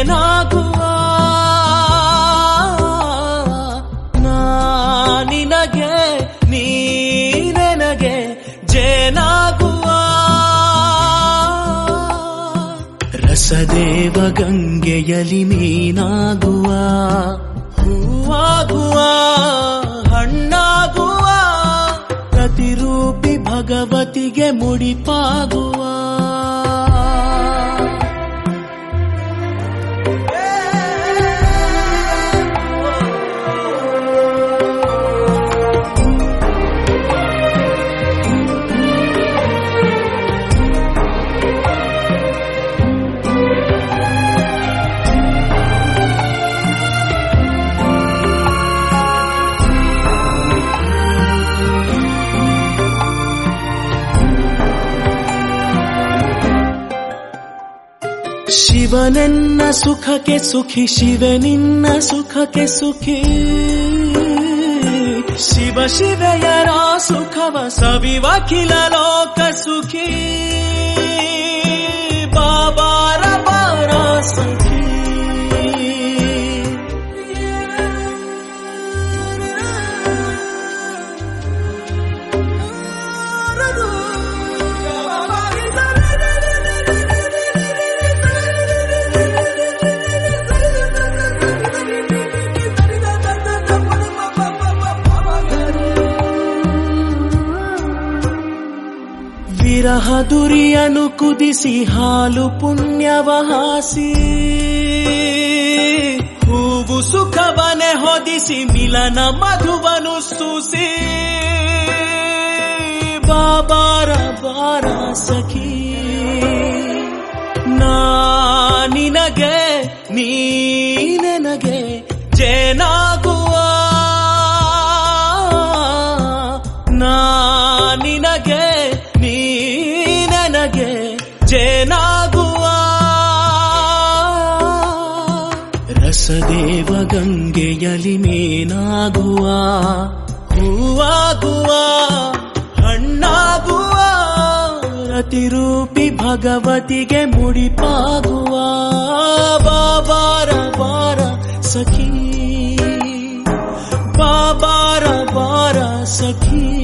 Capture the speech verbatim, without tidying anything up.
ಜೇನಾಗುವ ನಾ ನಿನಗೆ ನೀ ನನಗೆ ಜೇನಾಗುವ ರಸದೇವ ಗಂಗೆಯಲಿ ಮೀನಾಗುವ ಹೂವಾಗುವ ಹಣ್ಣಾಗುವ ಪ್ರತಿರೂಪಿ ಭಗವತಿಗೆ ಮುಡಿಪಾಗುವ ಶಿವನೆನ್ನ ಸುಖಕ್ಕೆ ಸುಖಿ ಶಿವನಿನ್ನ ಸುಖಕ್ಕೆ ಸುಖಿ ಶಿವ ಶಿವೆಯರ ಸುಖವ ಸವಿವಖಿಲ ಲೋಕ ಸುಖಿ ಬಾಬಾರ ಬಾರ ಸಖಿ ವಿರಹ ದುರಿಯನು ಕುದಿಸಿ ಹಾಲು ಪುಣ್ಯವ ಹಾಸಿ ಹೂವು ಸುಖವನೆ ಹೊದಿಸಿ ಮಿಲನ ಮಧುವನು ಸೂಸಿ ಬಾಬಾರ ಬಾರ ಸಖಿ ನಾ ನಿನಗೆ ನೀ ನನಗೆ ಜೇನಾಗುವ ನಾ ನಿನಗೆ ನೀ ನನಗೆ ಜೇನಾಗುವ ರಸದೇವ ಗಂಗೆಯಲಿ ಮೇನಾಗುವ ಹೂವಾಗುವ ಹಣ್ಣಾಗುವ ರತಿರೂಪಿ ಭಗವತಿಗೆ ಮುಡಿಪಾಗುವ ಬಾಬಾರ ಬಾರ ಸಖಿ ಬಾಬಾರ ಬಾರ ಸಖಿ